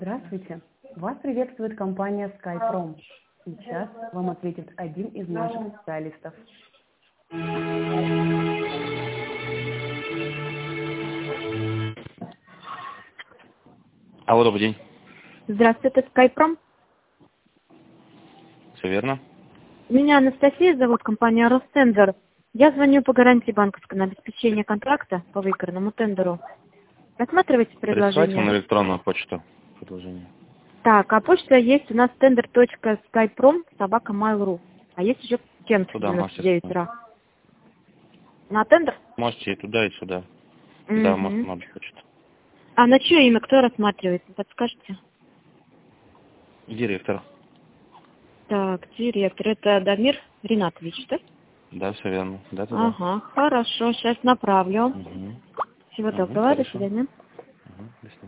Здравствуйте. Вас приветствует компания SkyProm. Сейчас вам ответит один из наших специалистов. Алло, добрый день. Здравствуйте, это SkyProm. Все верно? Меня Анастасия зовут, компания Ростендер. Я звоню по гарантии банковского на обеспечение контракта по выигранному тендеру. Рассматривайте Присылайте на предложение. электронную почту предложение. Так, а почта есть у нас tender.skyprom@mail.ru. А есть еще Кент Туда можете 99 ра. На тендер? Можете и туда, и сюда. Да, Мгм. можно на почту. А на чье имя кто рассматривает? Подскажете? Директор. Так, директор. Это Дамир Ринатович, да? Да, все верно. Да. Ага, хорошо, сейчас направлю. Угу. Всего доброго, до Хорошо. свидания. Угу. До свидания.